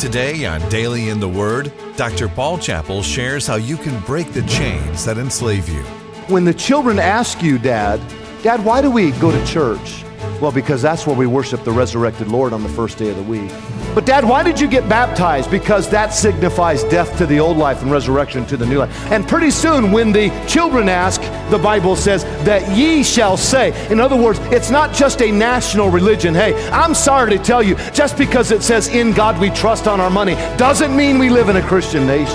Today on Daily in the Word, Dr. Paul Chappell shares how you can break the chains that enslave you. When the children ask you, Dad, why do we go to church? Well, because that's where we worship the resurrected Lord on the first day of the week. But Dad, why did you get baptized? Because that signifies death to the old life and resurrection to the new life. And pretty soon when the children ask, the Bible says that ye shall say. In other words, it's not just a national religion. Hey, I'm sorry to tell you, just because it says in God we trust on our money doesn't mean we live in a Christian nation.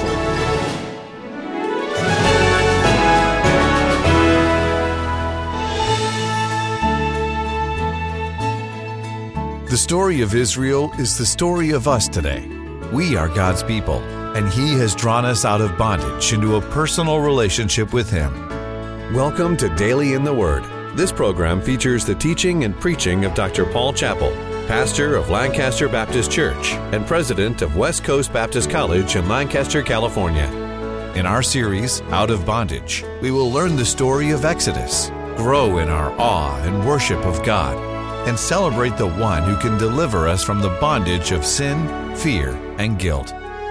The story of Israel is the story of us today. We are God's people, and He has drawn us out of bondage into a personal relationship with Him. Welcome to Daily in the Word. This program features the teaching and preaching of Dr. Paul Chappell, pastor of Lancaster Baptist Church and president of West Coast Baptist College in Lancaster, California. In our series, Out of Bondage, we will learn the story of Exodus, grow in our awe and worship of God, and celebrate the one who can deliver us from the bondage of sin, fear, and guilt.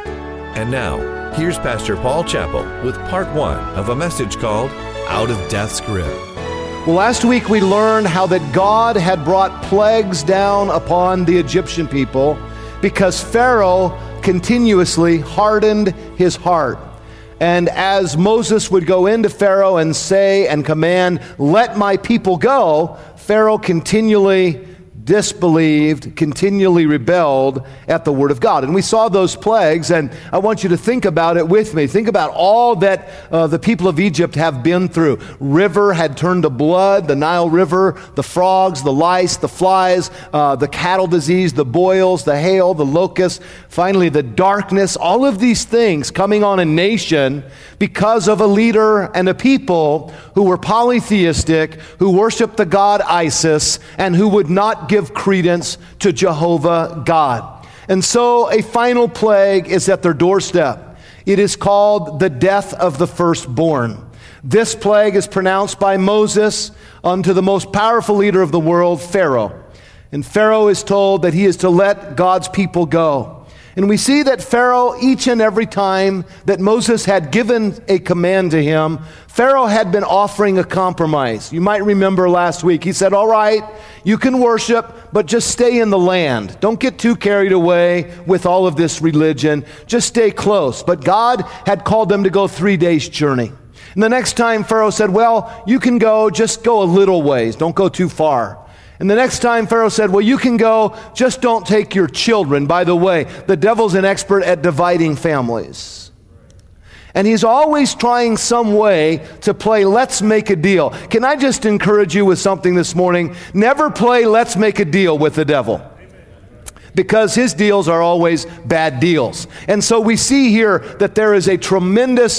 And now, here's Pastor Paul Chappell with part one of a message called Out of Death's Grip. Well, last week we learned how that God had brought plagues down upon the Egyptian people because Pharaoh continuously hardened his heart. And as Moses would go into Pharaoh and say and command, "Let my people go," Pharaoh continually disbelieved, continually rebelled at the word of God. And we saw those plagues, and I want you to think about it with me. Think about all that the people of Egypt have been through. River had turned to blood, the Nile River, the frogs, the lice, the flies, the cattle disease, the boils, the hail, the locusts, finally the darkness, all of these things coming on a nation because of a leader and a people who were polytheistic, who worshiped the god Isis, and who would not give credence to Jehovah God. And so a final plague is at their doorstep. It is called the death of the firstborn. This plague is pronounced by Moses unto the most powerful leader of the world, Pharaoh. And Pharaoh is told that he is to let God's people go. And we see that Pharaoh, each and every time that Moses had given a command to him, Pharaoh had been offering a compromise. You might remember last week, he said, "All right, you can worship, but just stay in the land. Don't get too carried away with all of this religion. Just stay close." But God had called them to go 3 days' journey. And the next time Pharaoh said, "Well, you can go, just go a little ways. Don't go too far." And the next time Pharaoh said, "Well, you can go, just don't take your children." By the way, the devil's an expert at dividing families. And he's always trying some way to play let's make a deal. Can I just encourage you with something this morning? Never play let's make a deal with the devil, because his deals are always bad deals. And so we see here that there is a tremendous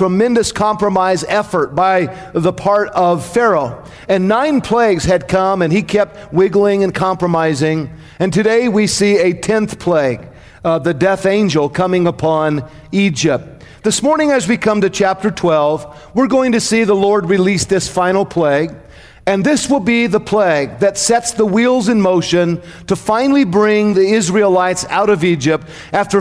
compromise effort by the part of Pharaoh. And 9 plagues had come, and he kept wiggling and compromising. And today we see a 10th plague, the death angel coming upon Egypt. This morning as we come to chapter 12, we're going to see the Lord release this final plague. And this will be the plague that sets the wheels in motion to finally bring the Israelites out of Egypt after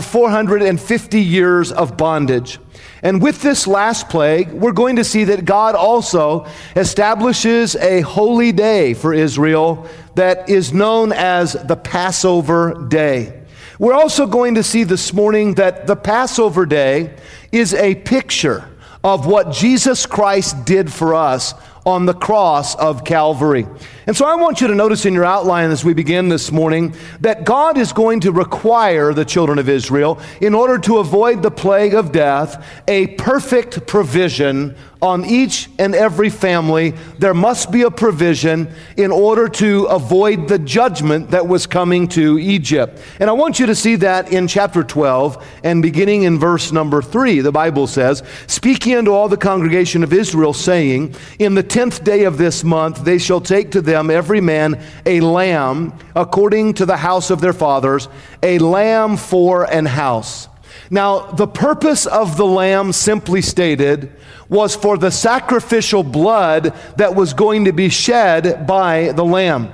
450 years of bondage. And with this last plague, we're going to see that God also establishes a holy day for Israel that is known as the Passover Day. We're also going to see this morning that the Passover Day is a picture of what Jesus Christ did for us on the cross of Calvary. And so I want you to notice in your outline as we begin this morning that God is going to require the children of Israel, in order to avoid the plague of death, a perfect provision on each and every family. There must be a provision in order to avoid the judgment that was coming to Egypt. And I want you to see that in chapter 12 and beginning in verse number 3. The Bible says, "Speaking unto all the congregation of Israel, saying, In the 10th day of this month they shall take to them every man a lamb according to the house of their fathers, a lamb for an house." Now, the purpose of the lamb, simply stated, was for the sacrificial blood that was going to be shed by the lamb.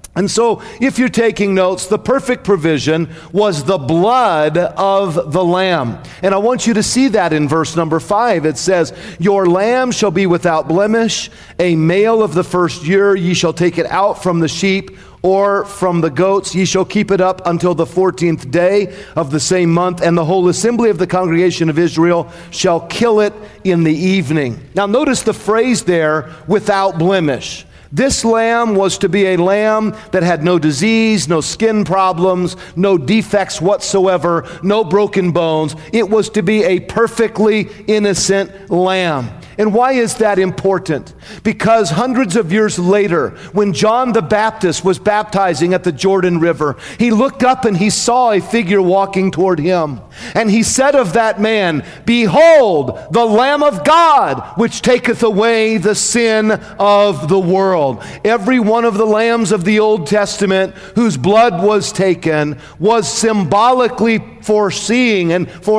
And so, if you're taking notes, the perfect provision was the blood of the lamb. And I want you to see that in verse number 5. It says, "Your lamb shall be without blemish, a male of the first year. Ye shall take it out from the sheep or from the goats. Ye shall keep it up until the 14th day of the same month. And the whole assembly of the congregation of Israel shall kill it in the evening." Now notice the phrase there, without blemish. This lamb was to be a lamb that had no disease, no skin problems, no defects whatsoever, no broken bones. It was to be a perfectly innocent lamb. And why is that important? Because hundreds of years later, when John the Baptist was baptizing at the Jordan River, he looked up and he saw a figure walking toward him. And he said of that man, "Behold, the Lamb of God, which taketh away the sin of the world." Every one of the lambs of the Old Testament whose blood was taken was symbolically foreshadowing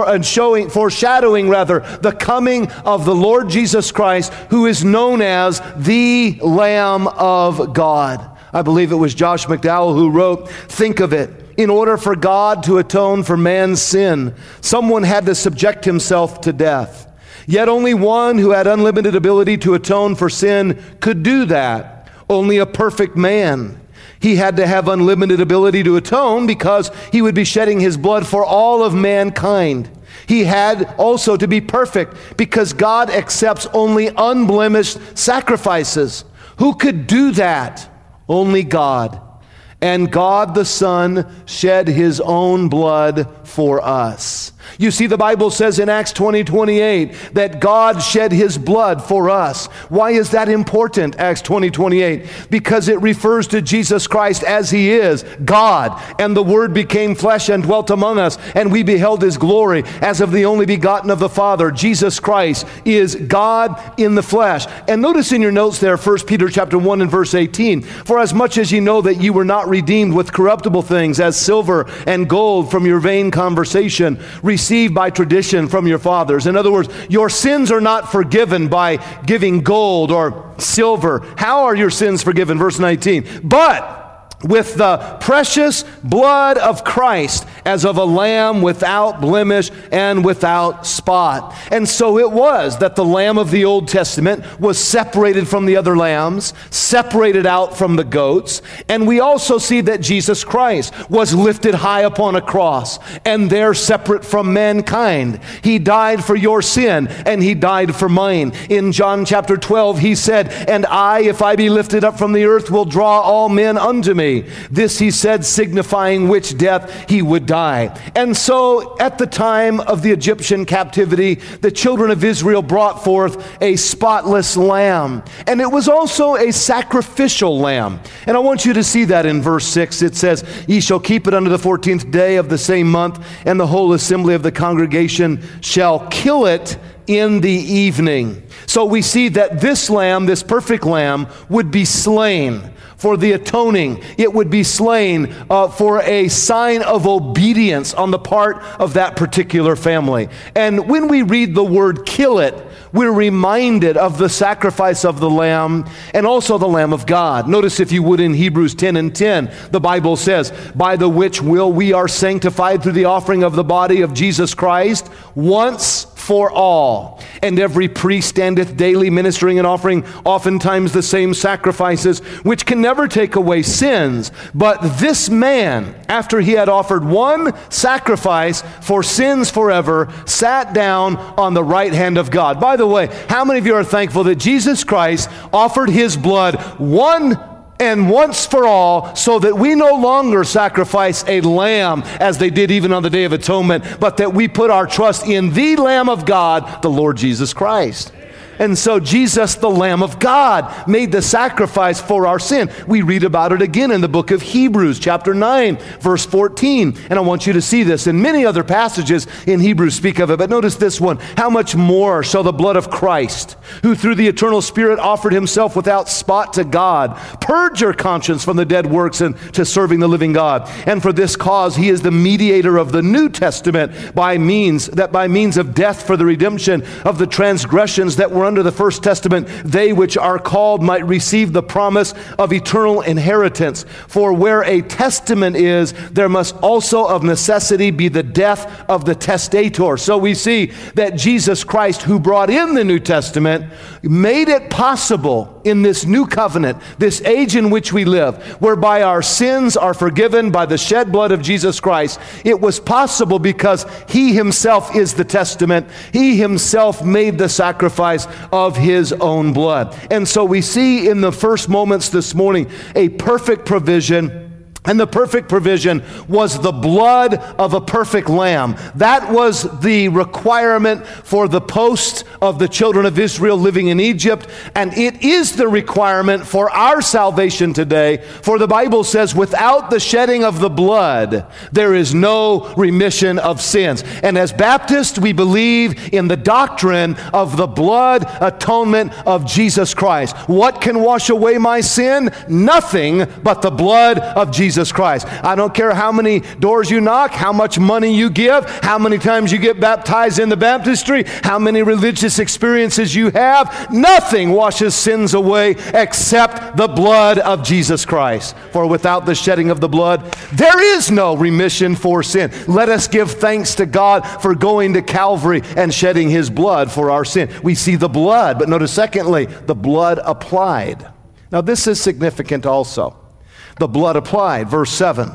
the coming of the Lord Jesus Christ, who is known as the Lamb of God. I believe it was Josh McDowell who wrote, "Think of it. In order for God to atone for man's sin, someone had to subject himself to death. Yet only one who had unlimited ability to atone for sin could do that. Only a perfect man. He had to have unlimited ability to atone because he would be shedding his blood for all of mankind. He had also to be perfect because God accepts only unblemished sacrifices. Who could do that? Only God. And God the Son shed his own blood for us. You see, the Bible says in Acts 20:28 that God shed his blood for us. Why is that important, Acts 20:28? Because it refers to Jesus Christ as he is, God. And the Word became flesh and dwelt among us, and we beheld his glory as of the only begotten of the Father. Jesus Christ is God in the flesh. And notice in your notes there, 1 Peter chapter 1 and verse 18, "For as much as ye know that you were not redeemed with corruptible things, as silver and gold from your vain conversation, received by tradition from your fathers." In other words, your sins are not forgiven by giving gold or silver. How are your sins forgiven? Verse 19. "But with the precious blood of Christ, as of a lamb without blemish and without spot." And so it was that the lamb of the Old Testament was separated from the other lambs, separated out from the goats. And we also see that Jesus Christ was lifted high upon a cross and there separate from mankind. He died for your sin and he died for mine. In John chapter 12, he said, "And I, if I be lifted up from the earth, will draw all men unto me." This he said, signifying which death he would die. And so at the time of the Egyptian captivity, the children of Israel brought forth a spotless lamb. And it was also a sacrificial lamb. And I want you to see that in verse 6. It says, "Ye shall keep it unto the 14th day of the same month, and the whole assembly of the congregation shall kill it in the evening." So we see that this lamb, this perfect lamb, would be slain for the atoning. It would be slain for a sign of obedience on the part of that particular family. And when we read the word "kill it," we're reminded of the sacrifice of the lamb and also the Lamb of God. Notice, if you would, in Hebrews 10 and 10, the Bible says, "By the which will we are sanctified through the offering of the body of Jesus Christ once for all. And every priest standeth daily ministering and offering oftentimes the same sacrifices, which can never take away sins. But this man, after he had offered one sacrifice for sins forever, sat down on the right hand of God." By the way, how many of you are thankful that Jesus Christ offered his blood once for all, so that we no longer sacrifice a lamb as they did even on the Day of Atonement, but that we put our trust in the Lamb of God, the Lord Jesus Christ. And so Jesus, the Lamb of God, made the sacrifice for our sin. We read about it again in the book of Hebrews, chapter 9, verse 14. And I want you to see this. And many other passages in Hebrews speak of it. But notice this one. "How much more shall the blood of Christ, who through the eternal Spirit offered himself without spot to God, purge your conscience from the dead works and to serving the living God? And for this cause he is the mediator of the New Testament, by means of death for the redemption of the transgressions that were under the first testament, they which are called might receive the promise of eternal inheritance. For where a testament is, there must also of necessity be the death of the testator. So we see that Jesus Christ, who brought in the New Testament, made it possible in this new covenant, this age in which we live, whereby our sins are forgiven by the shed blood of Jesus Christ. It was possible because he himself is the testament. He himself made the sacrifice of his own blood. And so we see in the first moments this morning a perfect provision. And the perfect provision was the blood of a perfect lamb. That was the requirement for the post of the children of Israel living in Egypt. And it is the requirement for our salvation today. For the Bible says, without the shedding of the blood, there is no remission of sins. And as Baptists, we believe in the doctrine of the blood atonement of Jesus Christ. What can wash away my sin? Nothing but the blood of Jesus Christ. I don't care how many doors you knock, how much money you give, how many times you get baptized in the baptistry, how many religious experiences you have. Nothing washes sins away except the blood of Jesus Christ. For without the shedding of the blood, there is no remission for sin. Let us give thanks to God for going to Calvary and shedding his blood for our sin. We see the blood, but notice secondly, the blood applied. Now this is significant also. The blood applied, verse 7.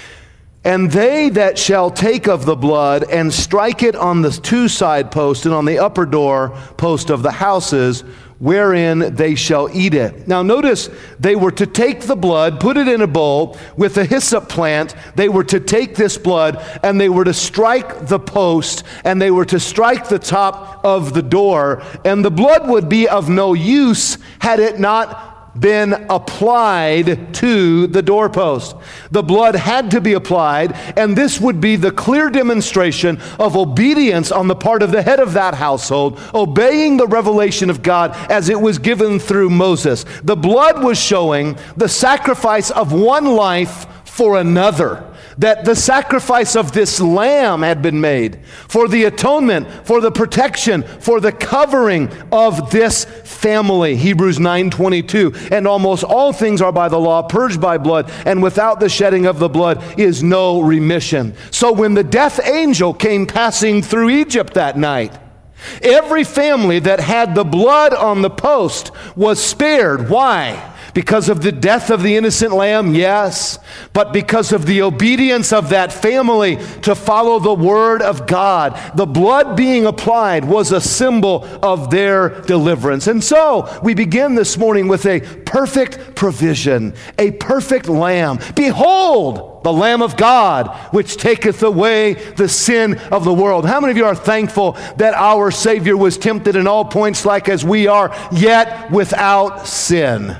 And they that shall take of the blood and strike it on the two side posts and on the upper door post of the houses, wherein they shall eat it. Now notice, they were to take the blood, put it in a bowl with a hyssop plant. They were to take this blood and they were to strike the post and they were to strike the top of the door. And the blood would be of no use had it not been applied to the doorpost. The blood had to be applied, and this would be the clear demonstration of obedience on the part of the head of that household, obeying the revelation of God as it was given through Moses. The blood was showing the sacrifice of one life for another. That the sacrifice of this lamb had been made for the atonement, for the protection, for the covering of this family. Hebrews 9:22. And almost all things are by the law purged by blood, and without the shedding of the blood is no remission. So when the death angel came passing through Egypt that night, every family that had the blood on the post was spared. Why? Because of the death of the innocent lamb, yes, but because of the obedience of that family to follow the word of God. The blood being applied was a symbol of their deliverance. And so we begin this morning with a perfect provision, a perfect lamb. Behold, the Lamb of God, which taketh away the sin of the world. How many of you are thankful that our Savior was tempted in all points like as we are, yet without sin?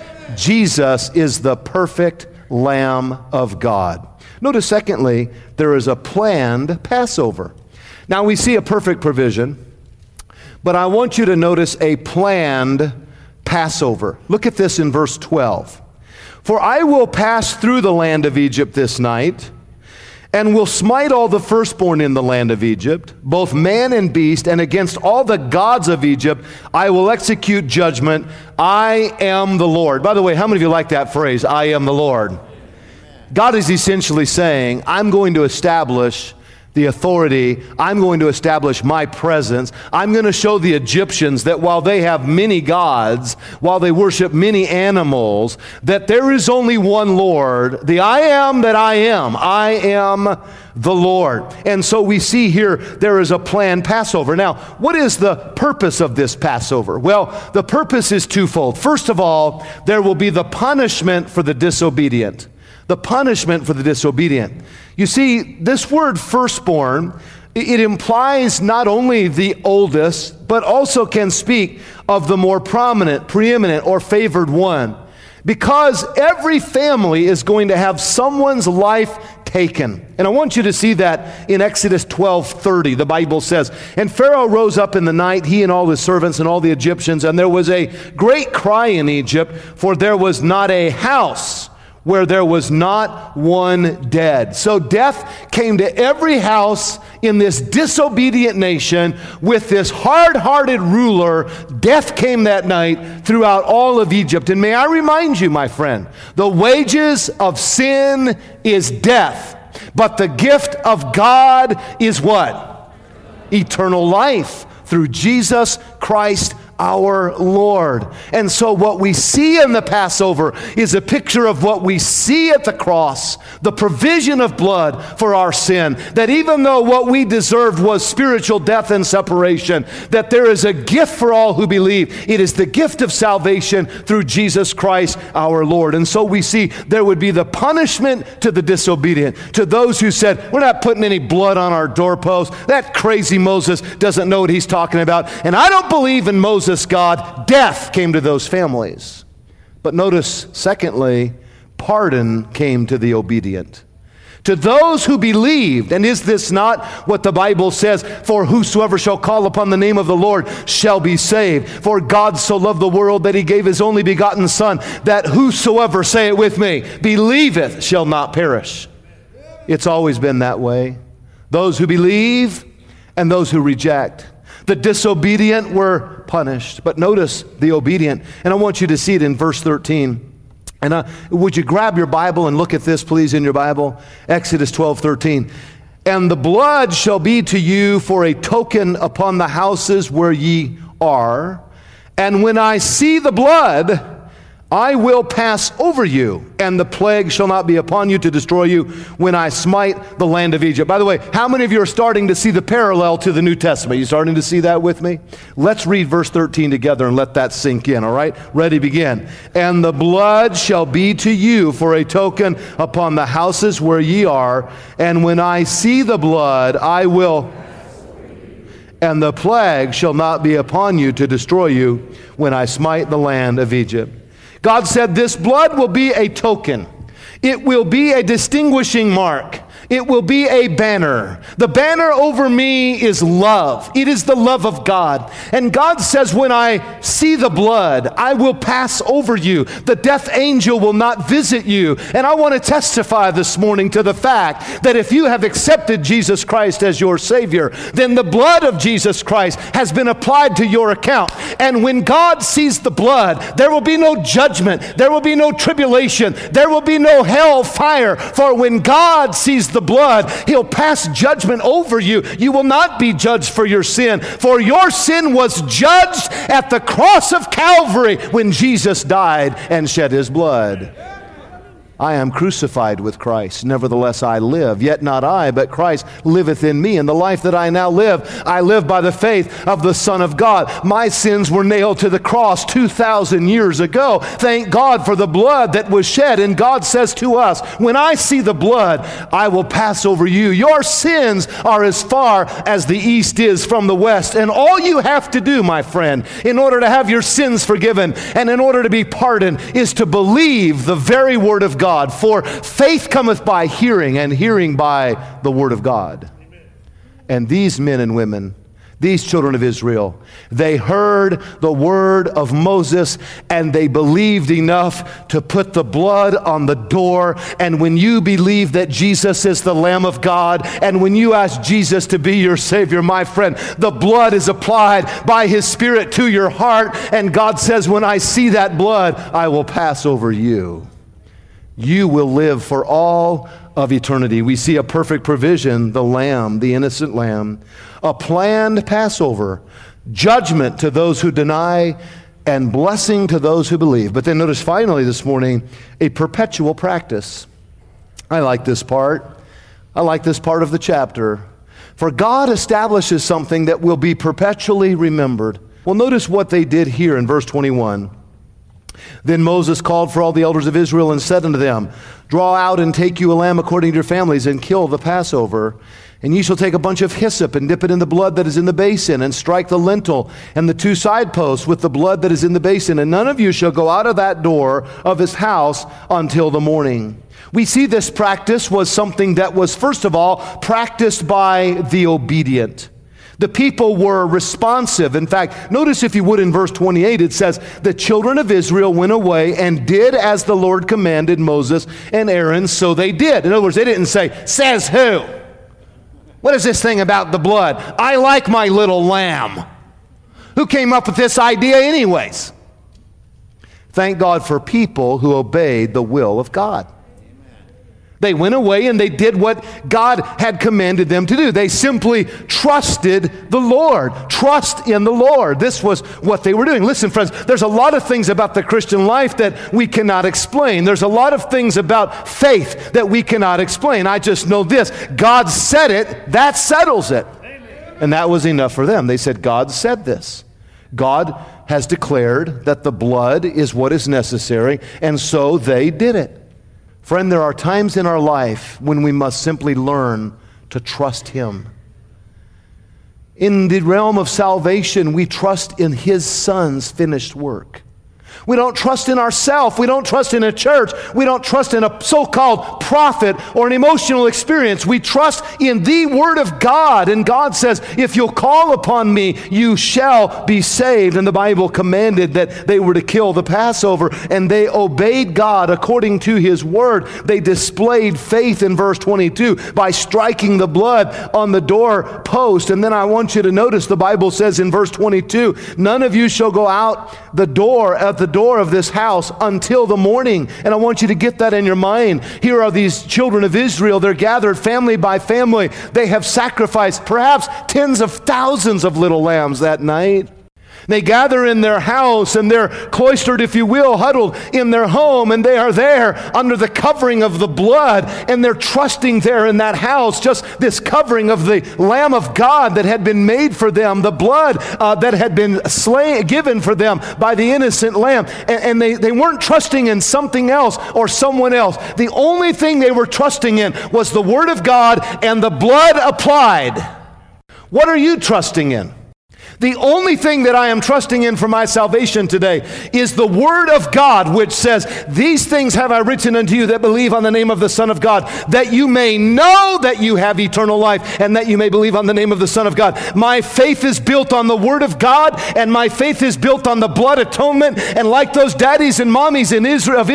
Jesus is the perfect Lamb of God. Notice, secondly, there is a planned Passover. Now, we see a perfect provision, but I want you to notice a planned Passover. Look at this in verse 12. For I will pass through the land of Egypt this night, and will smite all the firstborn in the land of Egypt, both man and beast, and against all the gods of Egypt I will execute judgment. I am the Lord. By the way, how many of you like that phrase, I am the Lord? God is essentially saying, I'm going to establish the authority. I'm going to establish my presence. I'm going to show the Egyptians that while they have many gods, while they worship many animals, that there is only one Lord, the I am that I am. I am the Lord. And so we see here there is a planned Passover. Now, what is the purpose of this Passover? Well, the purpose is twofold. First of all, there will be the punishment for the disobedient. The punishment for the disobedient. You see, this word firstborn, it implies not only the oldest, but also can speak of the more prominent, preeminent, or favored one. Because every family is going to have someone's life taken. And I want you to see that in Exodus 12:30. The Bible says, and Pharaoh rose up in the night, he and all his servants and all the Egyptians, and there was a great cry in Egypt, for there was not a house where there was not one dead. So death came to every house in this disobedient nation with this hard-hearted ruler. Death came that night throughout all of Egypt. And may I remind you, my friend, the wages of sin is death, but the gift of God is what? Eternal life through Jesus Christ our Lord. And so what we see in the Passover is a picture of what we see at the cross, the provision of blood for our sin, that even though what we deserved was spiritual death and separation, that there is a gift for all who believe. It is the gift of salvation through Jesus Christ our Lord. And so we see there would be the punishment to the disobedient, to those who said, we're not putting any blood on our doorposts. That crazy Moses doesn't know what he's talking about. And I don't believe in Moses, God. Death came to those families. But notice, secondly, pardon came to the obedient. To those who believed, and is this not what the Bible says? For whosoever shall call upon the name of the Lord shall be saved. For God so loved the world that he gave his only begotten Son, that whosoever, say it with me, believeth shall not perish. It's always been that way. Those who believe and those who reject. The disobedient were punished, but notice the obedient. And I want you to see it in verse 13. And would you grab your Bible and look at this, please, in your Bible? Exodus 12:13. And the blood shall be to you for a token upon the houses where ye are. And when I see the blood, I will pass over you, and the plague shall not be upon you to destroy you when I smite the land of Egypt. By the way, how many of you are starting to see the parallel to the New Testament? You starting to see that with me? Let's read verse 13 together and let that sink in, all right? Ready, begin. And the blood shall be to you for a token upon the houses where ye are, and when I see the blood, I will... And the plague shall not be upon you to destroy you when I smite the land of Egypt. God said this blood will be a token. It will be a distinguishing mark. It will be a banner. The banner over me is love. It is the love of God. And God says, when I see the blood, I will pass over you. The death angel will not visit you. And I want to testify this morning to the fact that if you have accepted Jesus Christ as your Savior, then the blood of Jesus Christ has been applied to your account. And when God sees the blood, there will be no judgment. There will be no tribulation. There will be no hell fire. For when God sees the blood, he'll pass judgment over you. You will not be judged for your sin, for your sin was judged at the cross of Calvary when Jesus died and shed his blood. I am crucified with Christ. Nevertheless I live, yet not I, but Christ liveth in me. And the life that I now live, I live by the faith of the Son of God. My sins were nailed to the cross 2,000 years ago. Thank God for the blood that was shed. And God says to us, when I see the blood, I will pass over you. Your sins are as far as the east is from the west. And all you have to do, my friend, in order to have your sins forgiven and in order to be pardoned, is to believe the very word of God. For faith cometh by hearing, and hearing by the word of God. Amen. And these men and women, these children of Israel, they heard the word of Moses, and they believed enough to put the blood on the door. And when you believe that Jesus is the Lamb of God, and when you ask Jesus to be your Savior, my friend, the blood is applied by his Spirit to your heart. And God says, when I see that blood, I will pass over you. You will live for all of eternity. We see a perfect provision, the Lamb, the innocent Lamb, a planned Passover, judgment to those who deny, and blessing to those who believe. But then notice finally this morning, a perpetual practice. I like this part. I like this part of the chapter. For God establishes something that will be perpetually remembered. Well, notice what they did here in verse 21. Then Moses called for all the elders of Israel and said unto them, draw out and take you a lamb according to your families, and kill the Passover. And ye shall take a bunch of hyssop, and dip it in the blood that is in the basin, and strike the lintel and the two side posts with the blood that is in the basin. And none of you shall go out of that door of his house until the morning. We see this practice was something that was, first of all, practiced by the obedient. The people were responsive. In fact, notice if you would in verse 28, it says, the children of Israel went away and did as the Lord commanded Moses and Aaron, so they did. In other words, they didn't say, says who? What is this thing about the blood? I like my little lamb. Who came up with this idea anyways? Thank God for people who obeyed the will of God. They went away and they did what God had commanded them to do. They simply trusted the Lord. Trust in the Lord. This was what they were doing. Listen, friends, there's a lot of things about the Christian life that we cannot explain. There's a lot of things about faith that we cannot explain. I just know this. God said it, that settles it. And that was enough for them. They said, God said this. God has declared that the blood is what is necessary, and so they did it. Friend, there are times in our life when we must simply learn to trust Him. In the realm of salvation, we trust in His Son's finished work. We don't trust in ourselves. We don't trust in a church. We don't trust in a so-called prophet or an emotional experience. We trust in the Word of God. And God says, if you'll call upon me, you shall be saved. And the Bible commanded that they were to kill the Passover, and they obeyed God according to His Word. They displayed faith in verse 22 by striking the blood on the doorpost. And then I want you to notice the Bible says in verse 22, none of you shall go out the door at the door of this house until the morning. And I want you to get that in your mind. Here are these children of Israel. They're gathered family by family. They have sacrificed perhaps tens of thousands of little lambs that night. They gather in their house and they're cloistered, if you will, huddled in their home, and they are there under the covering of the blood, and they're trusting there in that house, just this covering of the Lamb of God that had been made for them, the blood that had been given for them by the innocent lamb. And they weren't trusting in something else or someone else. The only thing they were trusting in was the Word of God and the blood applied. What are you trusting in? The only thing that I am trusting in for my salvation today is the Word of God, which says, these things have I written unto you that believe on the name of the Son of God, that you may know that you have eternal life, and that you may believe on the name of the Son of God. My faith is built on the Word of God, and my faith is built on the blood atonement. And like those daddies and mommies in Israel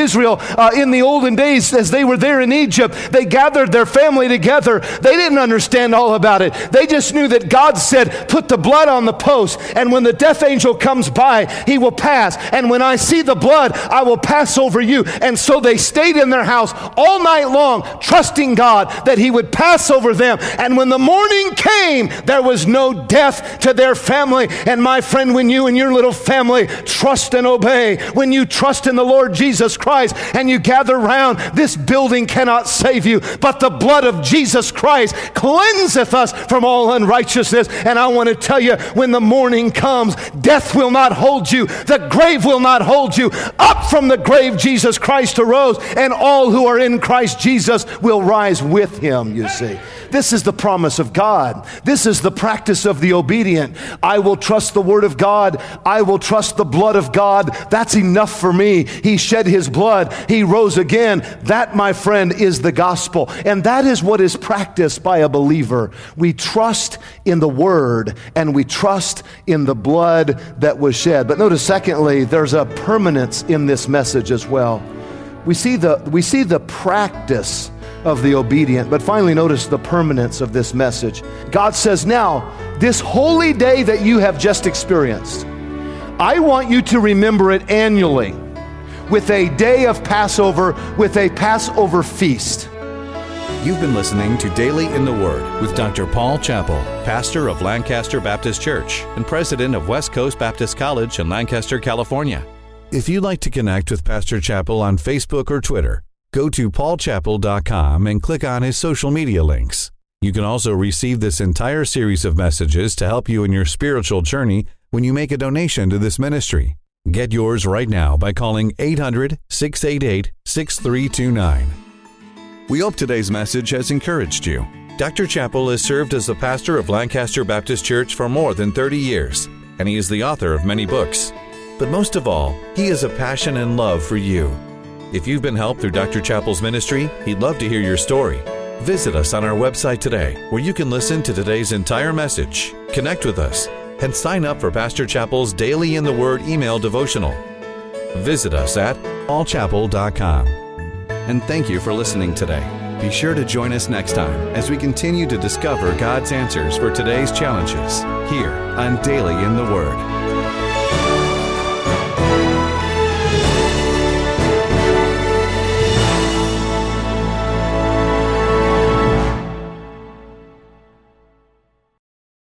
in the olden days, as they were there in Egypt, they gathered their family together. They didn't understand all about it. They just knew that God said, put the blood on the post, and when the death angel comes by, he will pass. And when I see the blood, I will pass over you. And so they stayed in their house all night long, trusting God that He would pass over them. And when the morning came, there was no death to their family. And my friend, when you and your little family trust and obey, when you trust in the Lord Jesus Christ and you gather round, this building cannot save you, but the blood of Jesus Christ cleanseth us from all unrighteousness. And I want to tell you, when the morning comes, death will not hold you. The grave will not hold you. Up from the grave Jesus Christ arose, and all who are in Christ Jesus will rise with Him, you see. This is the promise of God. This is the practice of the obedient. I will trust the Word of God. I will trust the blood of God. That's enough for me. He shed His blood. He rose again. That, my friend, is the gospel. And that is what is practiced by a believer. We trust in the Word, and we trust in the blood that was shed. But notice, secondly, there's a permanence in this message as well. We see the practice of the obedient, but finally notice the permanence of this message. God says, now, this holy day that you have just experienced, I want you to remember it annually with a day of Passover, with a Passover feast. You've been listening to Daily in the Word with Dr. Paul Chappell, pastor of Lancaster Baptist Church and president of West Coast Baptist College in Lancaster, California. If you'd like to connect with Pastor Chappell on Facebook or Twitter, go to paulchappell.com and click on his social media links. You can also receive this entire series of messages to help you in your spiritual journey when you make a donation to this ministry. Get yours right now by calling 800-688-6329. We hope today's message has encouraged you. Dr. Chappell has served as the pastor of Lancaster Baptist Church for more than 30 years, and he is the author of many books. But most of all, he has a passion and love for you. If you've been helped through Dr. Chappell's ministry, he'd love to hear your story. Visit us on our website today, where you can listen to today's entire message. Connect with us and sign up for Pastor Chappell's Daily in the Word email devotional. Visit us at allchapel.com. And thank you for listening today. Be sure to join us next time as we continue to discover God's answers for today's challenges here on Daily in the Word.